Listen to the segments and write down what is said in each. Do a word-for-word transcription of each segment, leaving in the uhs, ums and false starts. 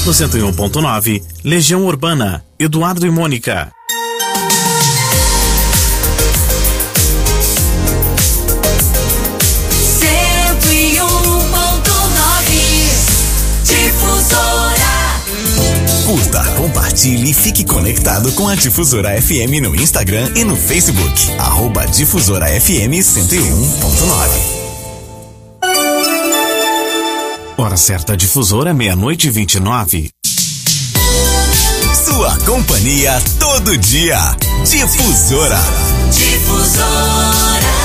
No cento e um ponto nove, Legião Urbana, Eduardo e Mônica. cento e um ponto nove, Difusora. Curta, compartilhe e fique conectado com a Difusora F M no Instagram e no Facebook. Arroba Difusora F M cento e um ponto nove. Hora certa Difusora, meia-noite e vinte e nove. Sua companhia todo dia. Difusora. Difusora.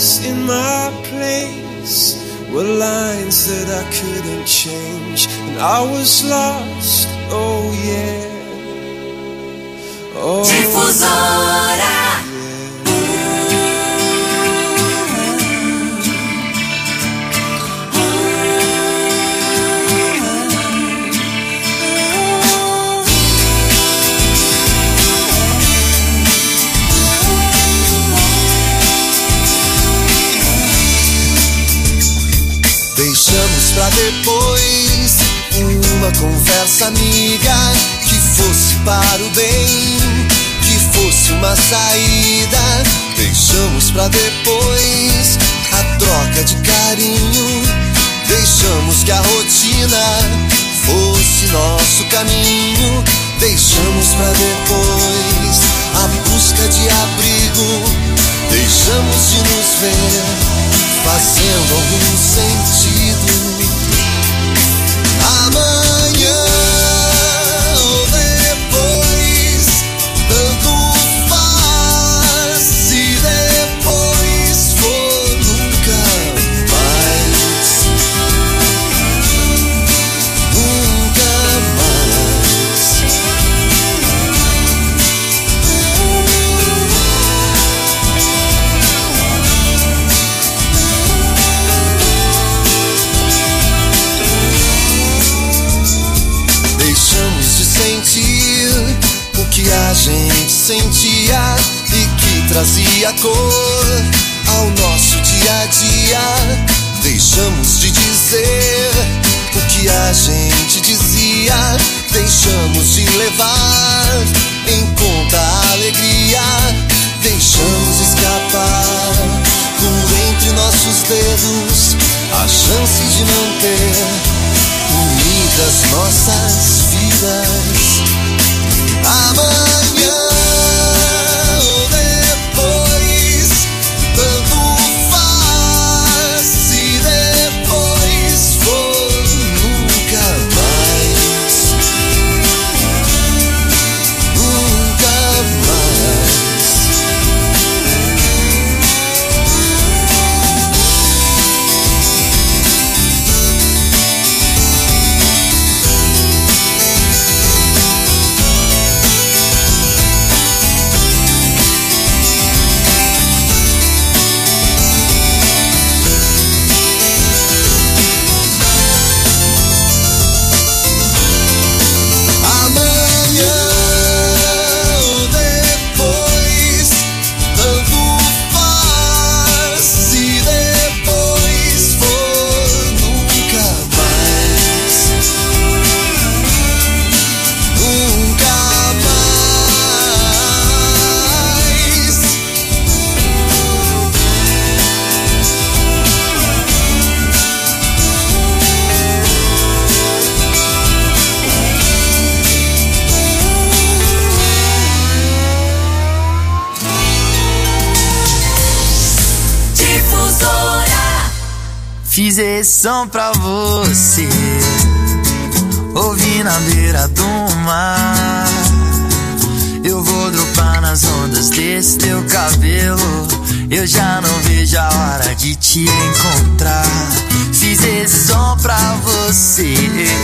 words in my place were lines that I couldn't change, and I was lost, oh yeah. Oh, Difusora. Deixamos pra depois uma conversa amiga que fosse para o bem, que fosse uma saída. Deixamos pra depois a troca de carinho. Deixamos que a rotina fosse nosso caminho. Deixamos pra depois a busca de abrigo. Deixamos de nos ver fazendo algum sentido. Amanhã ou depois, tanto faz. Se depois for nunca mais, nunca mais. Deixamos de sentir o que a gente sentia e que trazia cor ao nosso dia a dia. Deixamos de dizer o que a gente dizia. Deixamos de levar em conta a alegria. Deixamos escapar por entre nossos dedos a chance de manter unidas nossas vidas. Amanhã ou depois, tanto faz. Se depois for nunca mais, nunca mais. Fiz esse som pra você, ouvi na beira do mar. Eu vou dropar nas ondas desse teu cabelo. Eu já não vejo a hora de te encontrar. Fiz esse som pra você,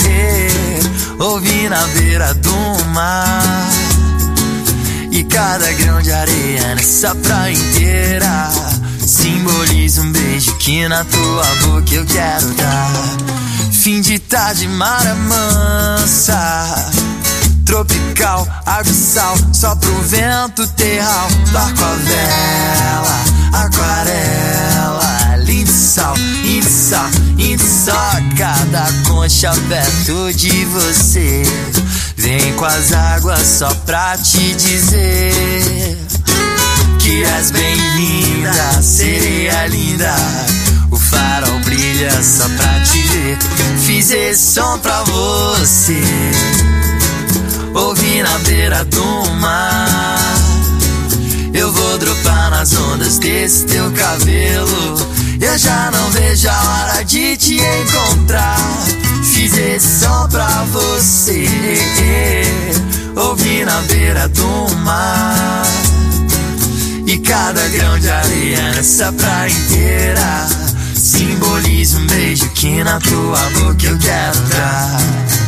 ouvi na beira do mar. E cada grão de areia nessa praia inteira simboliza um beijo que na tua boca eu quero dar. Fim de tarde, mar mansa, tropical, água e sal, só pro vento terral. Barco a vela, aquarela, lindo sal, lindo sal, lindo só. Cada concha perto de você, vem com as águas só pra te dizer que és bem-vinda, sereia linda. O farol brilha só pra te ver. Fiz esse som pra você, ouvi na beira do mar. Eu vou dropar nas ondas desse teu cabelo. Eu já não vejo a hora de te encontrar. Fiz esse som pra você, ouvi na beira do mar. E cada grão de areia nessa praia inteira simboliza um beijo que na tua boca eu quero dar.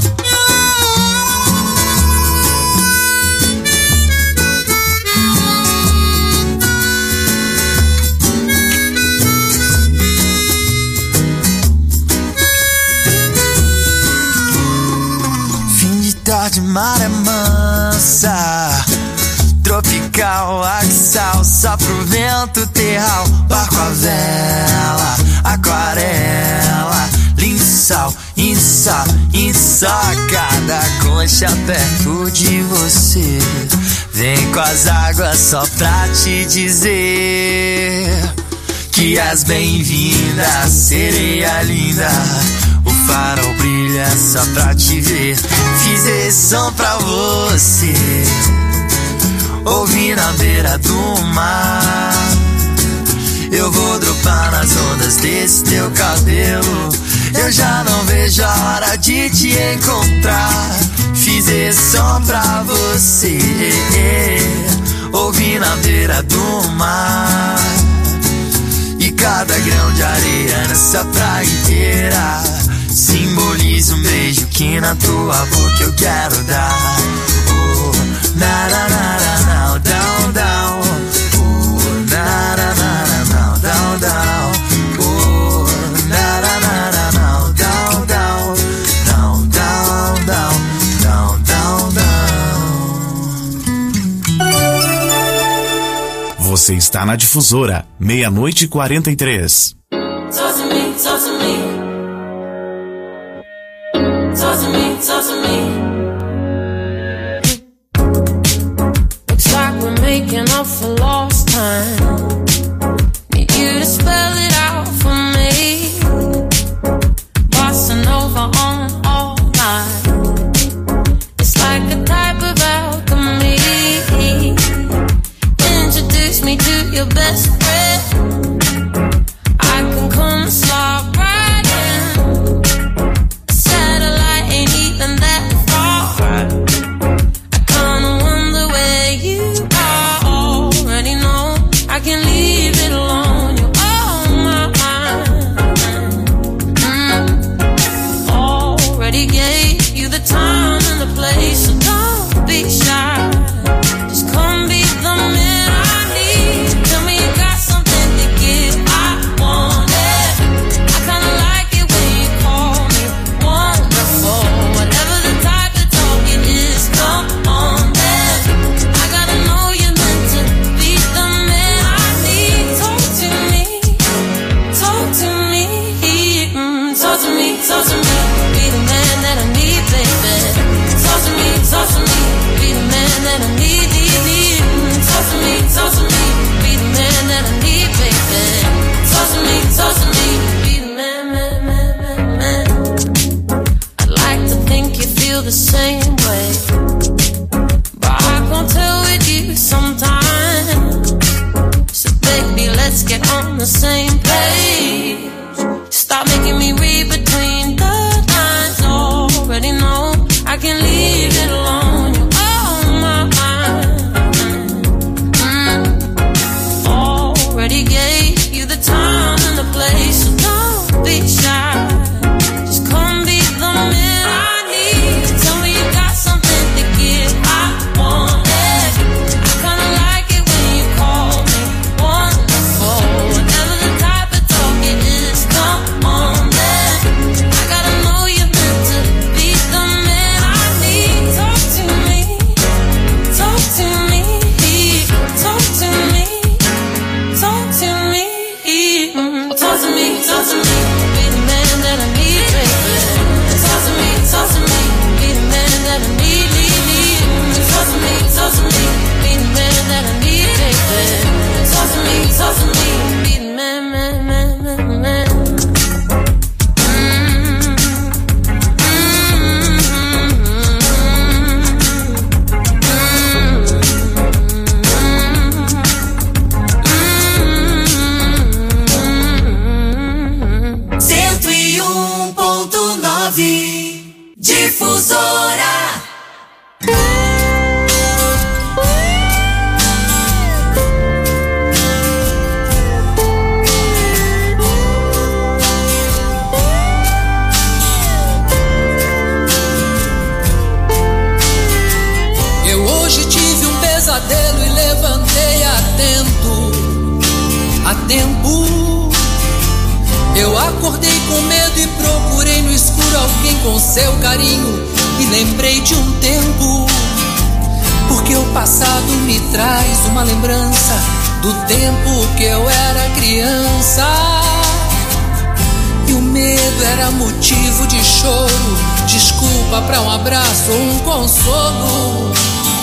Fim de tarde, maré mansa, tropical, axal, só pro vento terral, barco a vela, aquarela, linçal, insa, ensacada, concha perto de você. Vem com as águas só pra te dizer que és bem-vinda, sereia linda. O farol brilha só pra te ver. Fiz esse som pra você, ouvi na beira do mar. Eu vou dropar nas ondas desse teu cabelo. Eu já não vejo a hora de te encontrar. Fiz esse som pra você, ouvi na beira do mar. E cada grão de areia nessa praia inteira simboliza um beijo que na tua boca eu quero dar. Oh, na na na na na, down down. Oh, na na na na na, down down. Oh, na na na na na, down down. Down down down, down down down. Você está na Difusora, meia-noite e quarenta e três. Talk to me, talk to me. Talk to me, talk to me. Looks like we're making up for lost time. Need you to spell it out for me. Bossing over on all night. It's like a type of alchemy. Introduce me to your best friend. I can come and slide right in. A satellite ain't even that far. I kinda wonder where you are. Already know I can leave it alone. You're on my mind. mm. Already gave you the time and the place, so don't be shy. Just come be the man I need. Tell me you got something to give. I want it. I kinda like it when you call me wonderful. Whatever the type of talking is, come on then. I gotta know you're meant to be the man I need. Talk to me, talk to me, mm, talk to me, talk to me. Be the man that I need, baby. Talk to me, talk to me. Be the man that I need, need, need. Mm, talk to me, talk to me. Be the man that I need, baby. Talk to me, talk to me. Be the man, man, man, man, man. I'd like to think you feel the same way, but I can't tell with you sometimes. So baby, let's get on the same page. Stop making me read between the lines. Already know I can leave it alone. You're on my mind. mm. Already gave you the time and the place, so don't be shy. Just come be the man I need. Tell me you got something to give. I want it. I kinda like it when you call me wonderful. Whatever the type of talk it is, come on then. I gotta know you're meant to be the man I need. Talk to me, talk to me, talk to me, talk to me, mm, talk to me, talk to me. Be the man that I need, baby. Talk to me, talk to me. Be the man that I need, need, need. Mm, talk to me, talk to me. Be the man that I need, baby. Talk to me, talk to me. Be the man, man, man, man, man. cento e um ponto nove Difusora. Eu acordei com medo e procurei no escuro alguém com seu carinho. E lembrei de um tempo, porque o passado me traz uma lembrança do tempo que eu era criança. E o medo era motivo de choro, desculpa pra um abraço ou um consolo.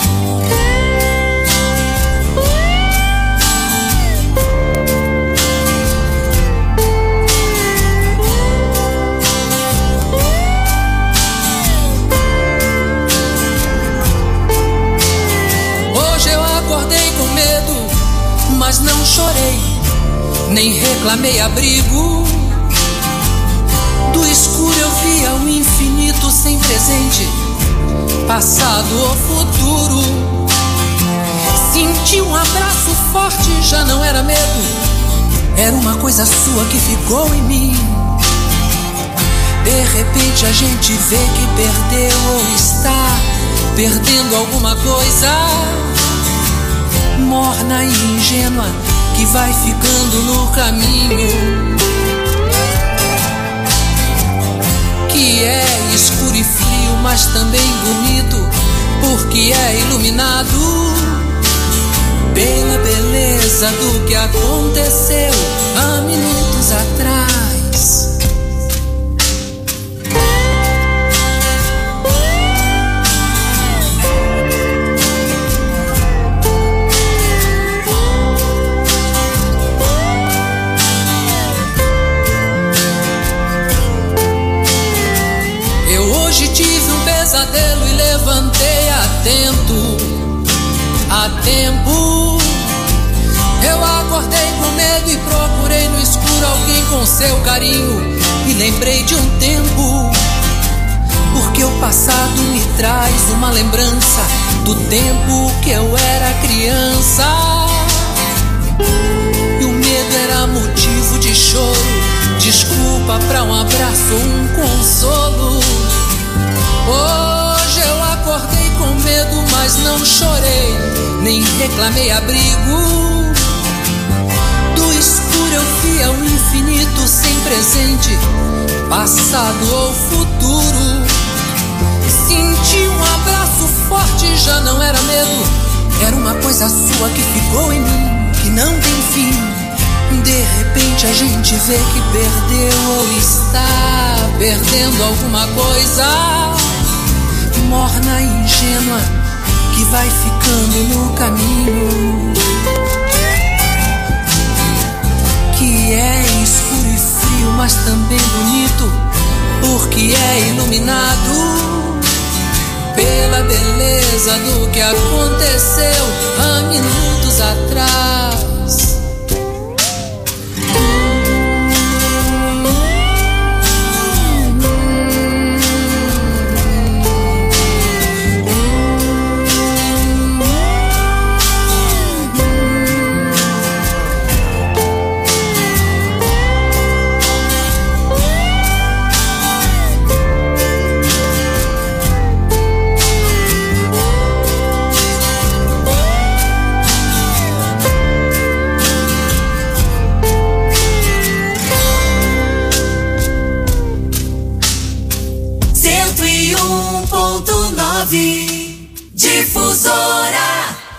Mas não chorei, nem reclamei abrigo. Do escuro eu via o infinito sem presente, passado ou futuro. Senti um abraço forte, já não era medo, era uma coisa sua que ficou em mim. De repente a gente vê que perdeu ou está perdendo alguma coisa morna e ingênua que vai ficando no caminho, que é escuro e frio, mas também bonito, porque é iluminado pela beleza do que aconteceu há minutos atrás. E levantei atento, a tempo. Eu acordei com medo e procurei no escuro alguém com seu carinho. E lembrei de um tempo, porque o passado me traz uma lembrança do tempo que eu era criança. E o medo era motivo de choro, desculpa pra um abraço ou um consolo. Hoje eu acordei com medo, mas não chorei, nem reclamei abrigo. Do escuro eu via o infinito sem presente, passado ou futuro. Senti um abraço forte, já não era medo, era uma coisa sua que ficou em mim, que não tem fim. De repente a gente vê que perdeu ou está perdendo alguma coisa morna e ingênua que vai ficando no caminho, que é escuro e frio, mas também bonito, porque é iluminado pela beleza do que aconteceu há minutos atrás. Difusora.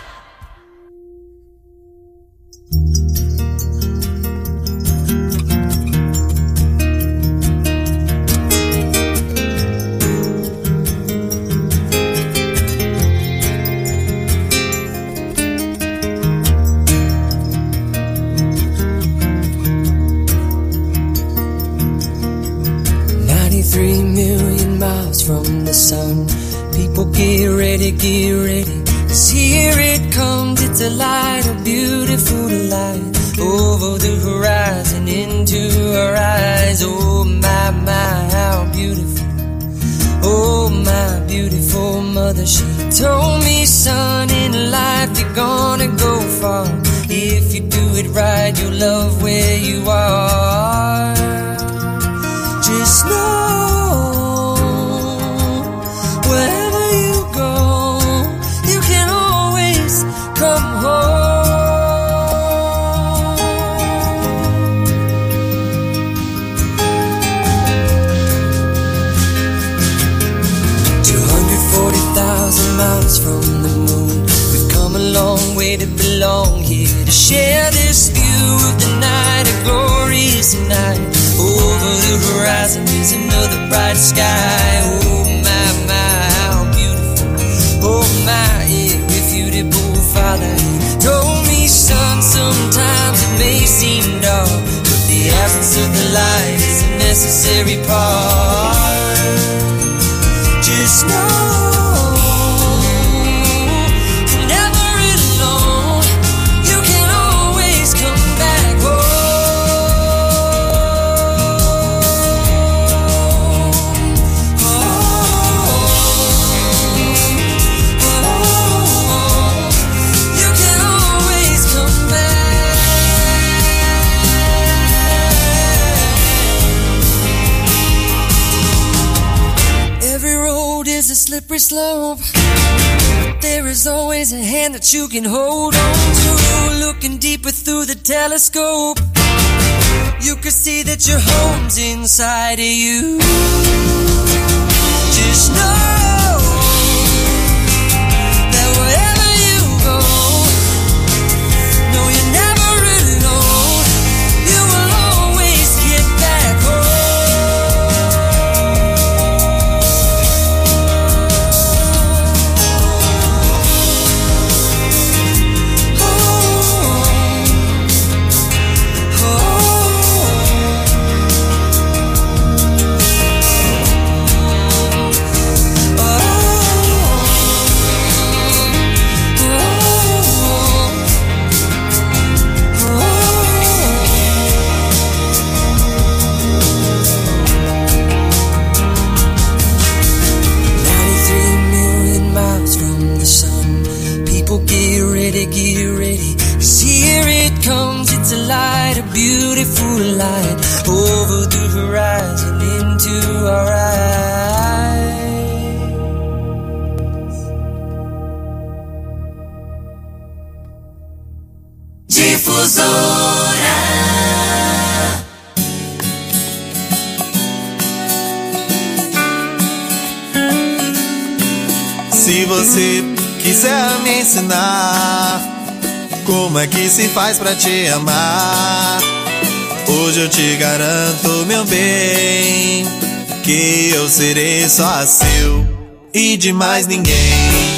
ninety-three million miles from the sun. People get ready, get ready, 'cause here it comes, it's a light, a beautiful light, over the horizon, into our eyes. Oh my, my, how beautiful. Oh my beautiful mother, she told me, son, in life you're gonna go far. If you do it right, you'll love where you are. Just know, wherever you go, you can always come home. share this view of the night, a glorious night. Over the horizon is another bright sky. Oh my, my, how beautiful. Oh my, irrefutable Father, he told me, son, sometimes it may seem dark, but the absence of the light is a necessary part. Just know slippery slope. There is always a hand that you can hold on to. Looking deeper through the telescope, you can see that your home's inside of you. Just know that wherever you go, no, you're never alone. You will always get back home. Beautiful light over the horizon into our eyes. Difusora. Se você quiser me ensinar como é que se faz pra te amar, hoje eu te garanto, meu bem, que eu serei só seu e de mais ninguém,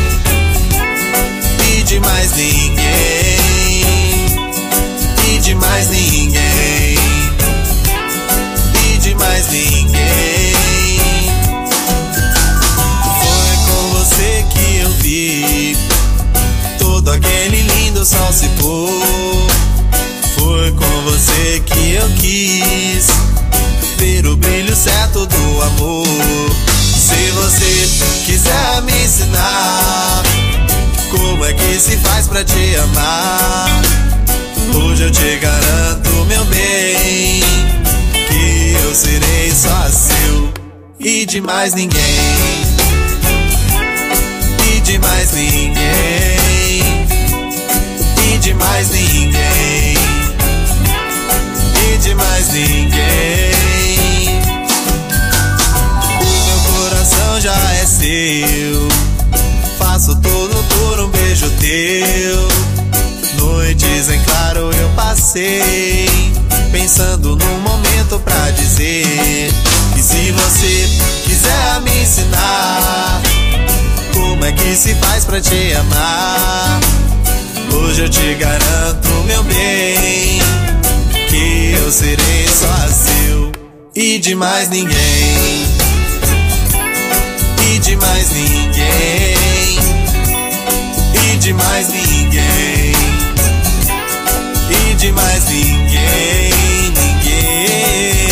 e de mais ninguém, e de mais ninguém, e de mais ninguém. Foi com você que eu vi todo aquele lindo sol se pôr. Foi com você que eu quis ver o brilho certo do amor. Se você quiser me ensinar como é que se faz pra te amar, hoje eu te garanto, meu bem, que eu serei só seu e de mais ninguém, e de mais ninguém, e de mais ninguém, e de mais ninguém. O meu coração já é seu, faço tudo por um beijo teu. Noites em claro eu passei, pensando num momento pra dizer. E se você quiser me ensinar como é que se faz pra te amar, hoje eu te garanto, meu bem, que eu serei só seu e de mais ninguém, e de mais ninguém, e de mais ninguém, e de mais ninguém, ninguém.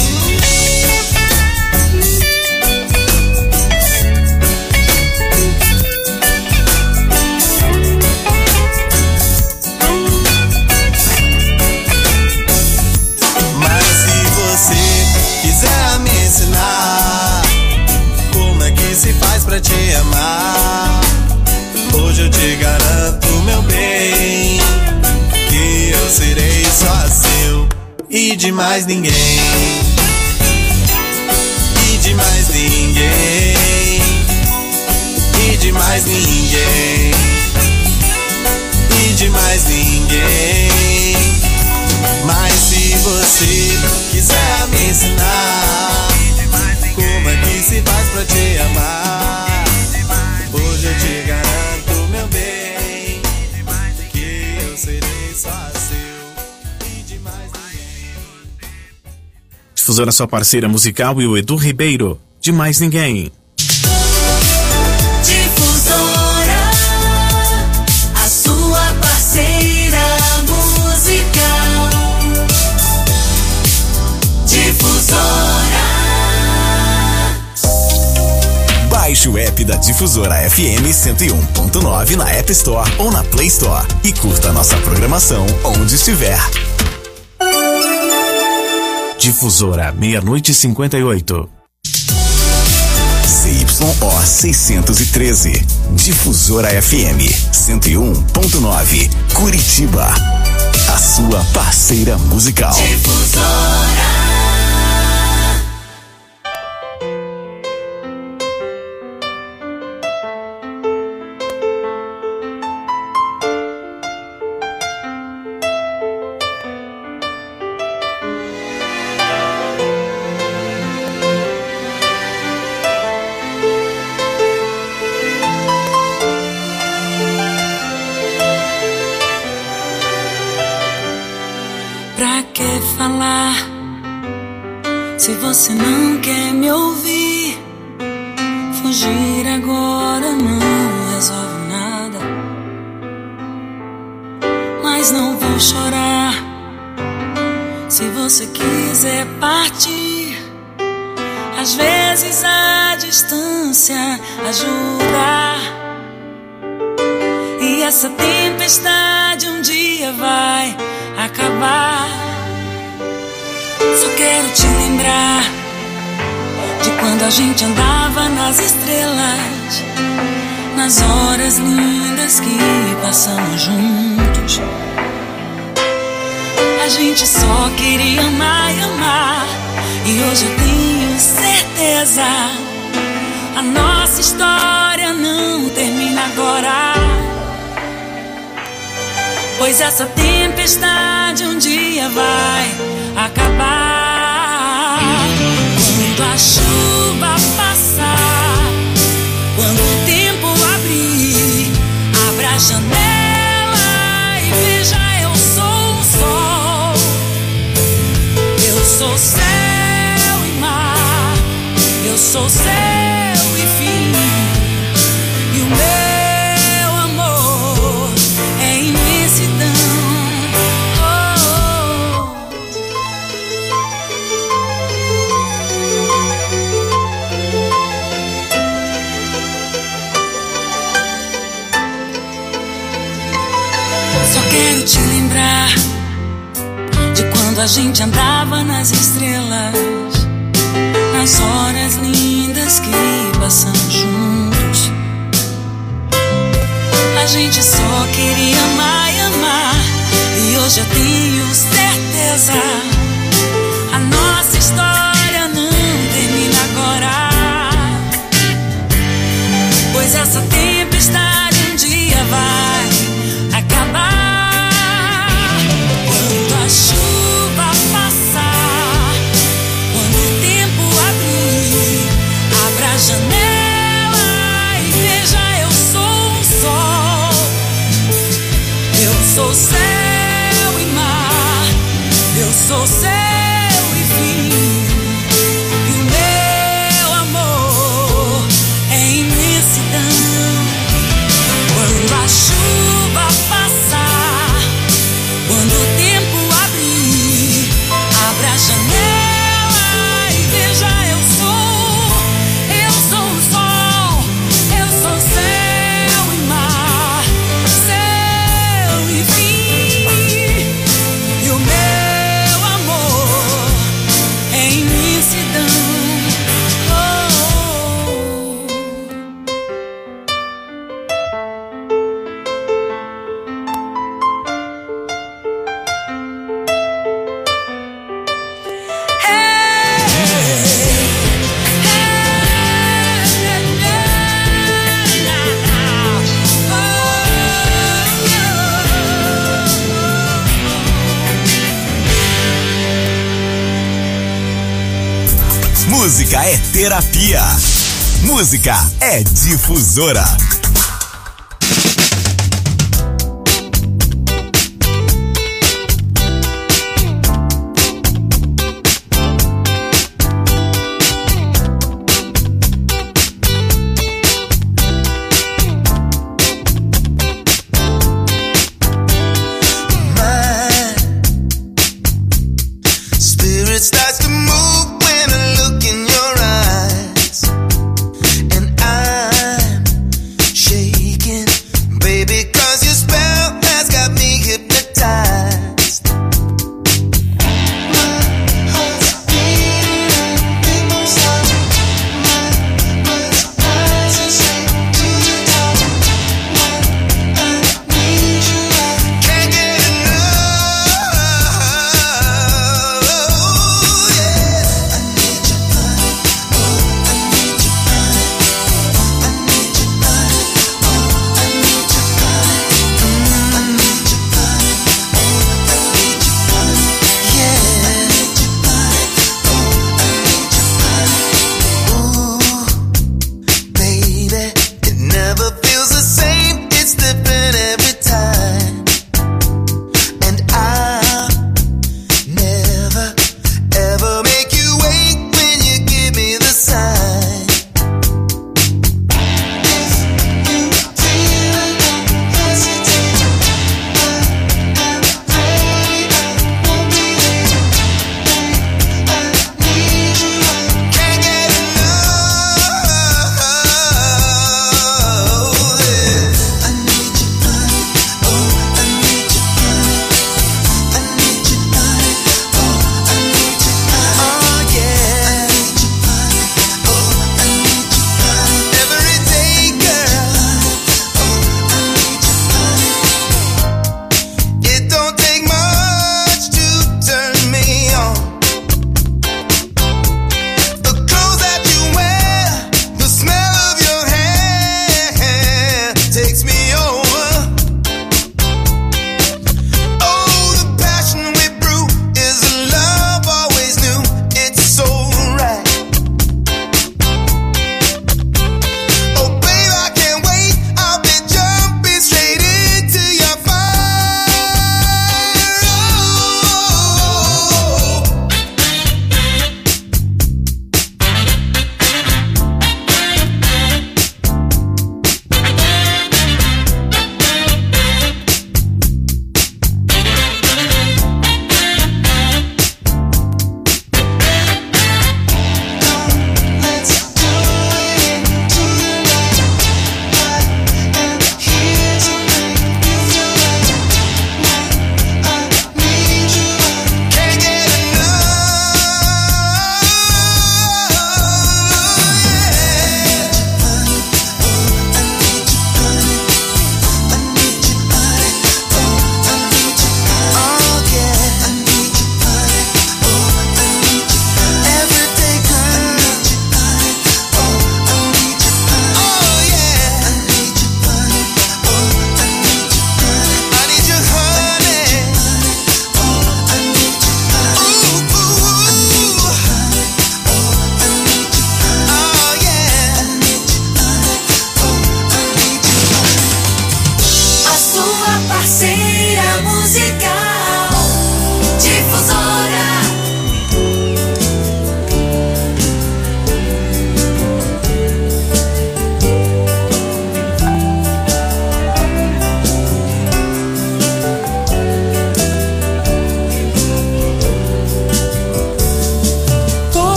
Mas se você quiser me ensinar como é que se faz pra te amar, hoje eu te garanto, meu bem, que eu serei só seu e de mais ninguém, e de mais ninguém, e de mais ninguém, e de mais ninguém. Mas se você quiser me ensinar como é que se faz pra te amar, hoje eu te garanto, meu bem, que eu serei só seu e de mais ninguém. Difusora, sua parceira musical, e o Edu Ribeiro, de mais ninguém. Difusora, a sua parceira musical. Difusora. Baixe o app da Difusora F M cento e um ponto nove na App Store ou na Play Store e curta nossa programação onde estiver. Difusora, meia-noite e cinquenta e oito. C Y O seiscentos e treze. Difusora F M cento e um ponto nove. Curitiba. A sua parceira musical. Difusora. Se você não quer me ouvir, fugir agora não resolve nada. Mas não vou chorar. Se você quiser partir, às vezes a distância ajuda. E essa tempestade um dia vai acabar. Só quero te lembrar de quando a gente andava nas estrelas, nas horas lindas que passamos juntos. A gente só queria amar e amar, e hoje eu tenho certeza, a nossa história não termina agora. Pois essa tempestade um dia vai acabar. Quando a chuva passar, quando o tempo abrir, abra a janela e veja, eu sou o sol. Eu sou céu e mar, eu sou céu e fim. E o meu amor é imensidão. Quero te lembrar de quando a gente andava nas estrelas, nas horas lindas que passamos juntos. A gente só queria amar e amar, e hoje eu tenho certeza, a nossa história não termina agora. Pois essa tempestade um dia vai acabar. A chuva passar, quando o tempo abrir, abra a janela e veja, eu sou o sol. Eu sou céu e mar, eu sou céu e fim. E o meu amor é imensidão. Quando a chuva passar, quando o tempo abra a janela e veja, eu sou, eu sou o sol, eu sou céu e mar, céu e fim. E o meu amor Música é terapia. Música é Difusora.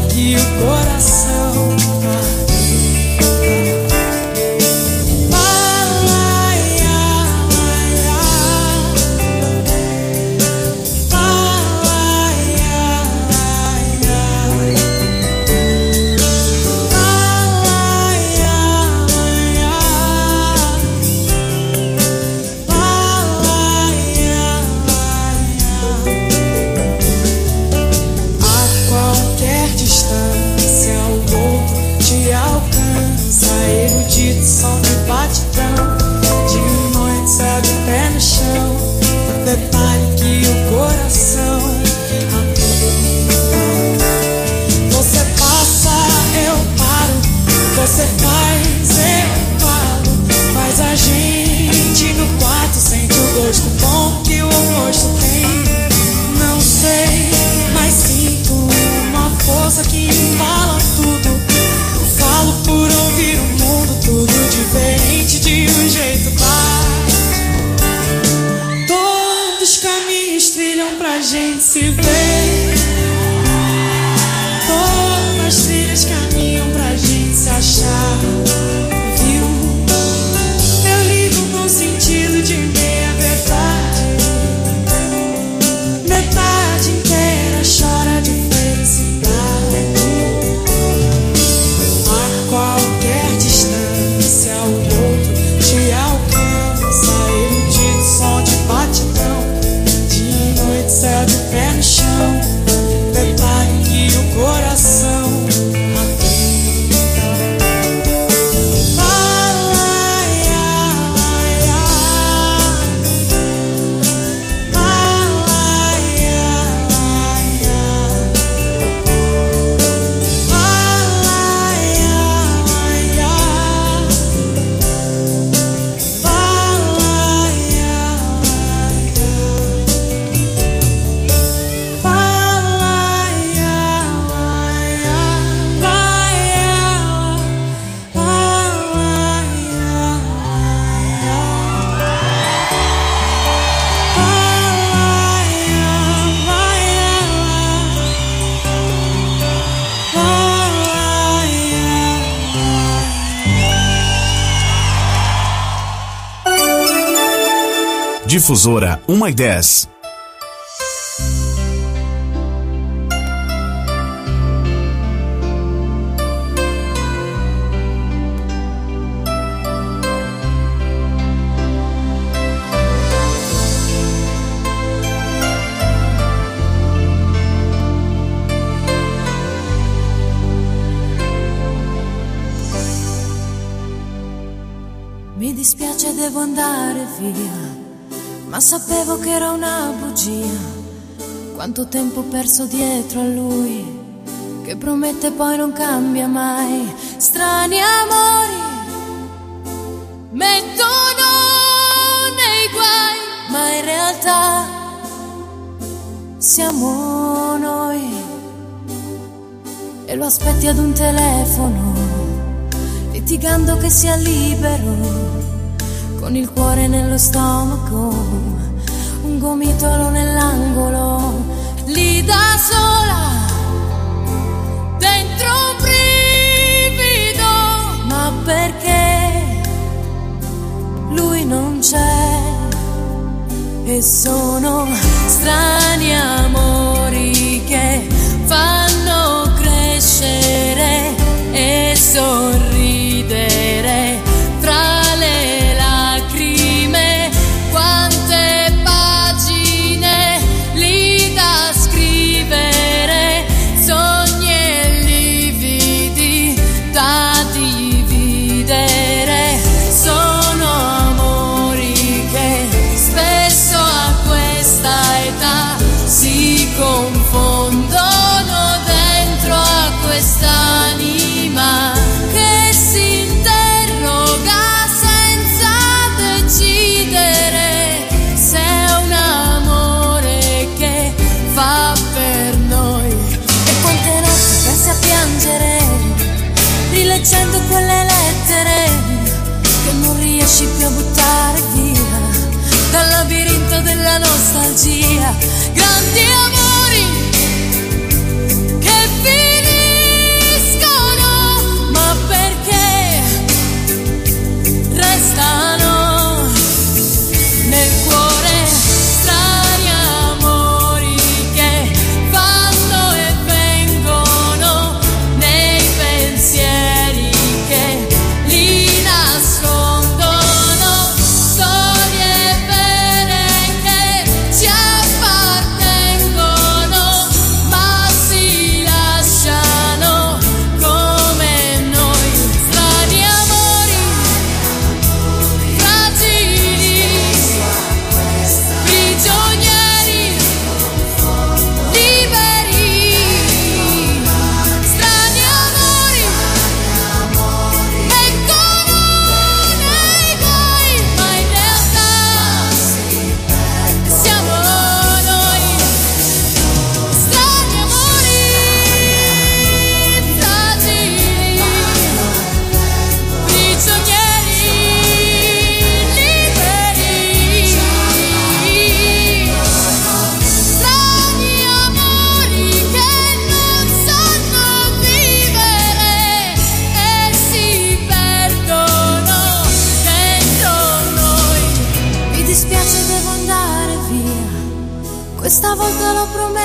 que o coração som de batidão, de noite sabe o pé no chão. Detalhe que o coração você passa, eu paro. Você faz, eu falo. Faz a gente no quarto, sente o gosto bom que o rosto tem. Não sei, mas sinto uma força que embala tudo. Falo por ouvir o mundo, tudo diferente de um jeito vai. Todos os caminhos trilham pra gente se ver. Todas as trilhas caminham pra gente se achar. Viu? Eu ligo com sentido de meia verdade. Metade inteira chora de felicidade. Qualquer distância, o outro te alcança. Erudito som de batidão, de noite céu de pé no chão. Detalhe que o coração Difusora uma e dez. Mi dispiace, devo andare via, ma sapevo che era una bugia. Quanto tempo perso dietro a lui, che promette poi non cambia mai. Strani amori mettono nei guai, ma in realtà siamo noi. E lo aspetti ad un telefono, litigando che sia libero, con il cuore nello stomaco, un gomitolo nell'angolo, lì da sola, dentro un brivido. Ma perché lui non c'è? E sono strani amori che fanno crescere e sorridere fra le lacrime. Quante pagine lì da scrivere, sogni e lividi da dividere. Sono amori che spesso a questa età si confondono dentro a quest'anima che si interroga senza decidere se è un amore che fa per noi. E quante notti persi a piangere, rileggendo quelle lettere che non riesci più a buttare via dal labirinto della nostalgia. Grandi amori che finiscono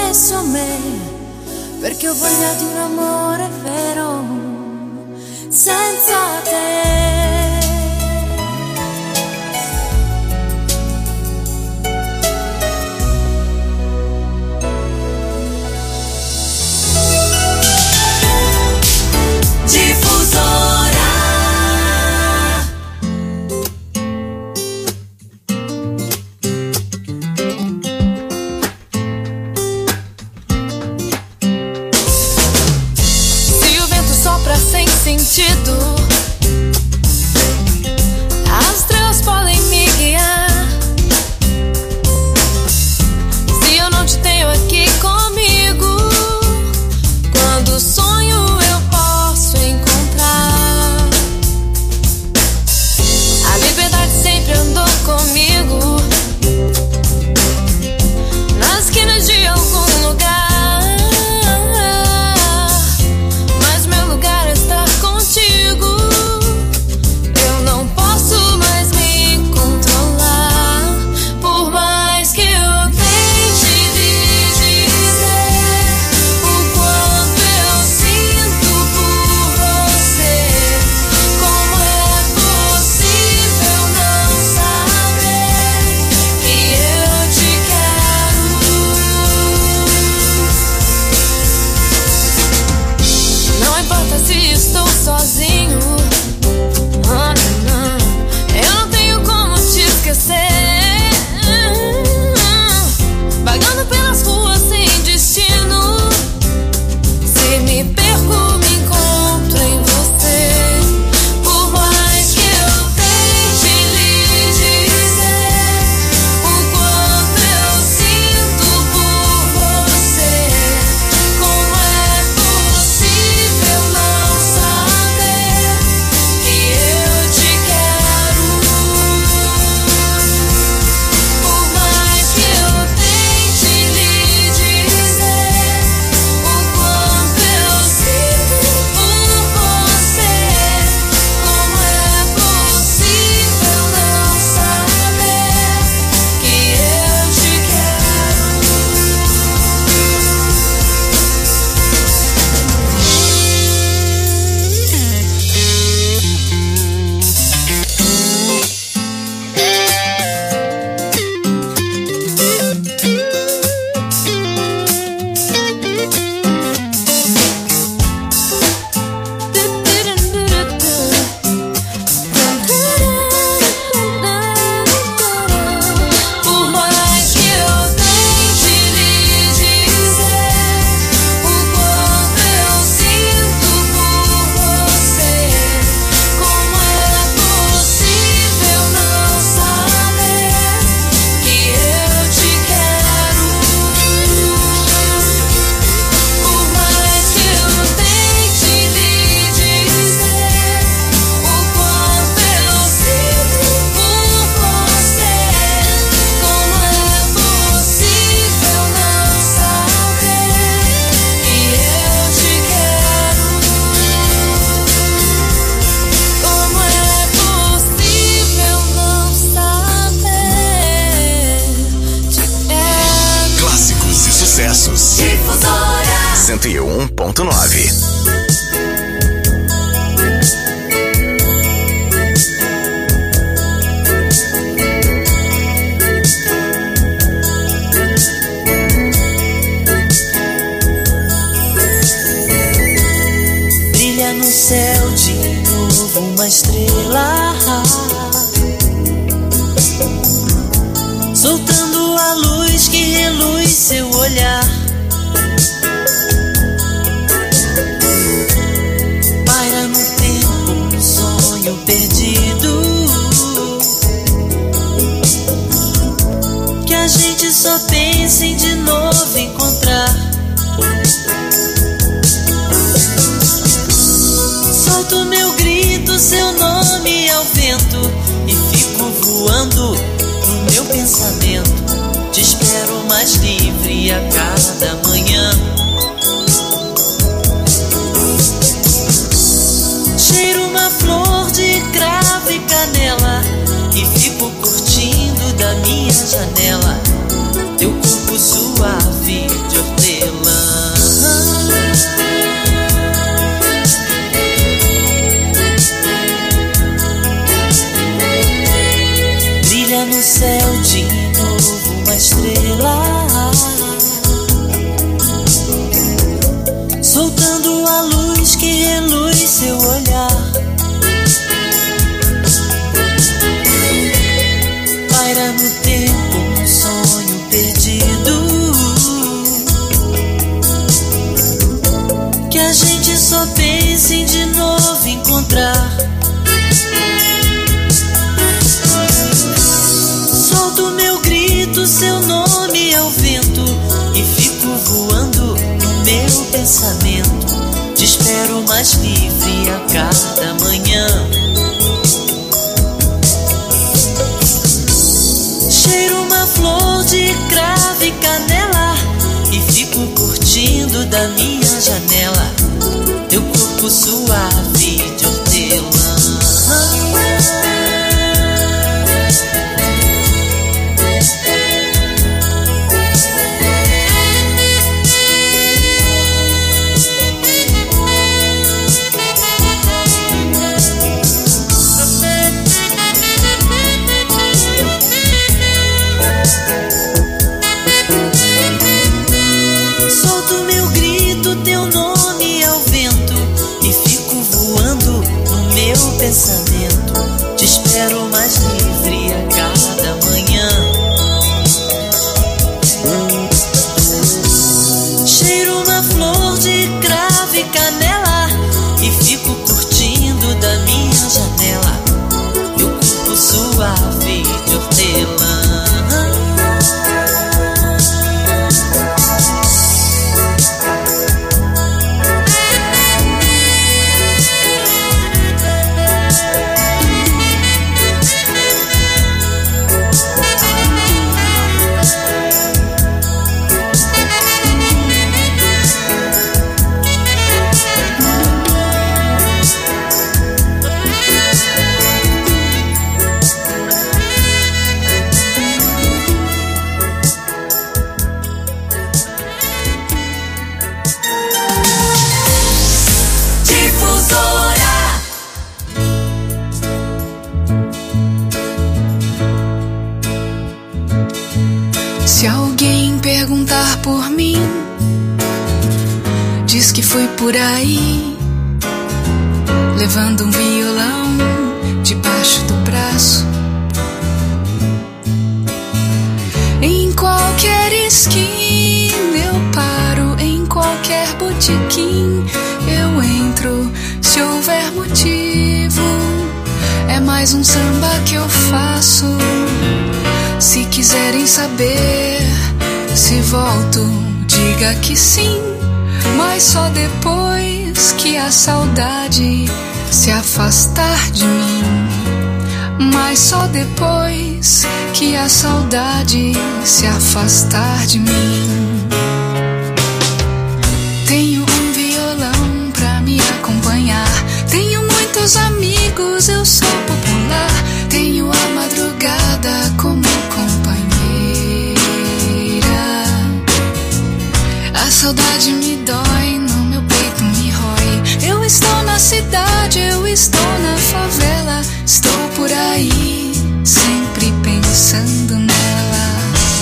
messo me, perché ho voglia di un amore vero senza te. Sentido, as estrelas podem me guiar. Se eu não te tenho aqui comigo, quando sonho eu posso encontrar. A liberdade sempre andou comigo, nas esquinas de algum lugar. Eu não posso mais me controlar, por mais que eu tente lhe dizer o quanto eu sinto por você. Como é possível não saber que eu te quero? Não importa se estou sozinho, eu não tenho como te esquecer. Vagando pelas ruas sem destino, se me perco, me encontro em você. Por mais que eu tente lhe dizer o quanto eu sinto por você. Como é possível não saber que eu te quero? Por mais que eu tente lhe dizer o quanto eu sinto por você. Como é possível não saber que eu te quero? Por mais que eu tente lhe dizer o quanto eu sinto por você. Como é possível não saber que eu te quero? Por mais que eu tente lhe dizer o quanto eu sinto por você. Como é possível não saber que eu te quero? Como é possível não saber? Te quero. Clássicos e sucessos. Difusora. cento e um ponto nove. Brilha no céu de novo uma estrela, soltando a luz que reluz seu olhar. Paira no tempo um sonho perdido, que a gente só pensa em de novo encontrar. Solto meu grito, seu nome ao vento, e fico voando no meu pensamento. Te espero mais livre a cada manhã. Cheiro uma flor de cravo e canela, e fico curtindo da minha janela teu corpo suave de hortelã. só penso em de novo encontrar. Solto meu grito, seu nome ao vento, e fico voando no meu pensamento. Te espero mais livre a cada manhã. Cheiro uma flor de cravo e canela, e fico curtindo da minha janela teu corpo suave de hortelã. Solto meu grito, teu nome ao vento, e fico voando no meu pensamento. Te espero mais livre a cada manhã. Cheiro uma flor de cravo e canela, e fico curtindo da minha janela teu corpo suave de hortelã. Se alguém perguntar por mim, diz que fui por aí, levando um violão debaixo do braço. Em qualquer esquina eu paro, em qualquer botequim eu entro, se houver motivo. É mais um samba que eu faço. Se quiserem saber se volto, diga que sim, mas só depois que a saudade se afastar de mim. Mas só depois que a saudade se afastar de mim. Tenho um violão pra me acompanhar, tenho muitos amigos, eu sou popular. Tenho a madrugada como companheira. A saudade me dói, no meu peito me rói. Eu estou na cidade, eu estou na favela, estou por aí, sempre pensando nela.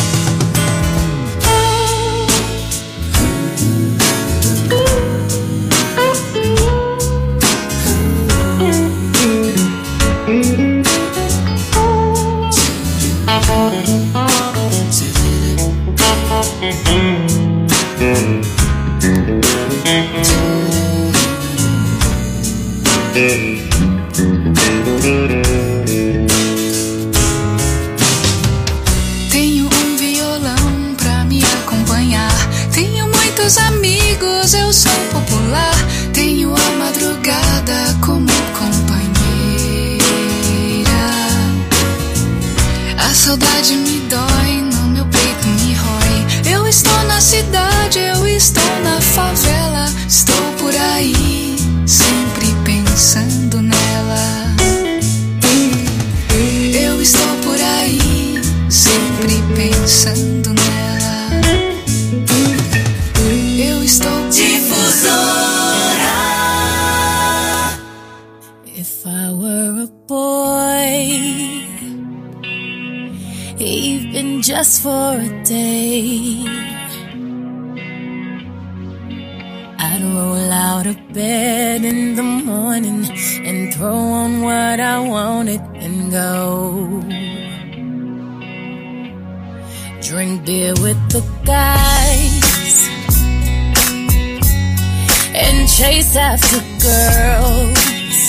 Tenho um violão pra me acompanhar, tenho muitos amigos, eu sou popular. Tenho a madrugada como companheira. A saudade me dói, no meu peito me rói. Eu estou na cidade, eu estou na favela, estou por aí, sempre pensando nela. Eu estou por aí, sempre pensando nela. Eu estou Difusora. If I were a boy, even just for a day, I'd roll out of bed in the morning and throw on what I wanted and go. Drink beer with the guys and chase after girls.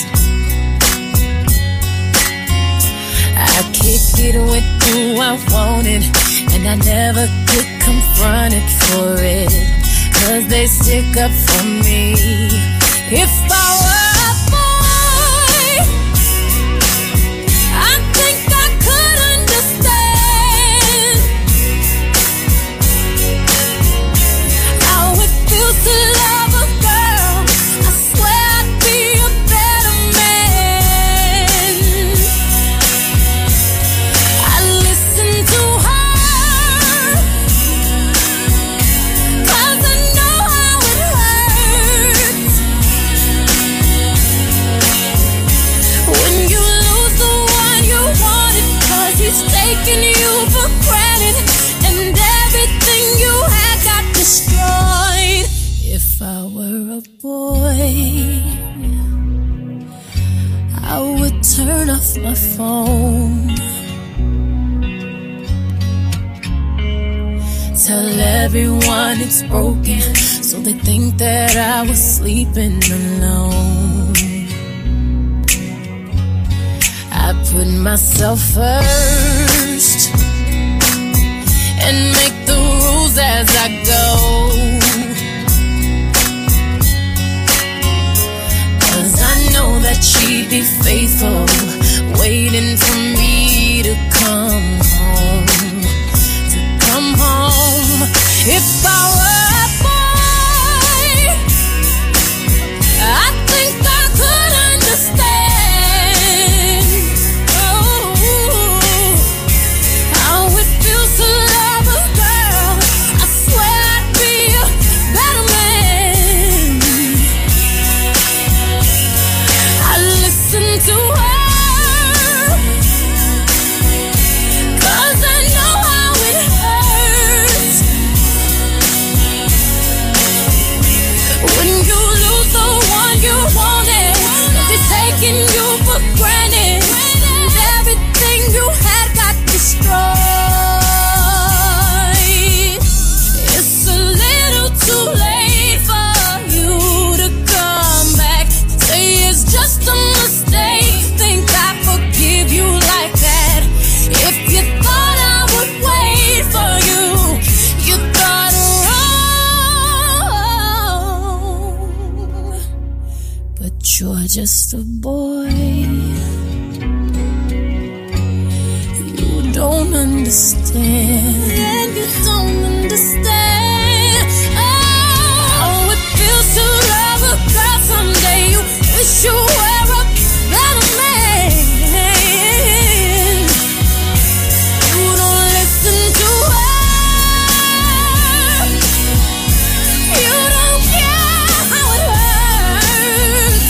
I kick it with who I wanted, and I never get confronted for it, 'cause they stick up for me. If I were a boy, I think I could understand how it feels to love a girl. I swear I'd be a better man. I listen to her, 'cause I know how it hurts when you lose the one you wanted, 'cause he's taking you for granted, and everything you had got destroyed. If I were a boy, I would turn off my phone, tell everyone it's broken, so they think that I was sleeping alone. I put myself first and make the rules as I go, 'cause I know that she'd be faithful, waiting for me to come home, to come home. If I were a boy, I think I could understand, oh, how it feels to love a girl. I swear I'd be a better man. I listen to her, 'cause I know how it hurts when you lose the one you wanted, 'cause it's taking you for granted, and everything you had got destroyed. It's a little too late for you to come back, say it's just a mistake, think I forgive you like that. If you thought I would wait for you, you thought wrong. But you're just a boy, you don't understand, and you don't understand.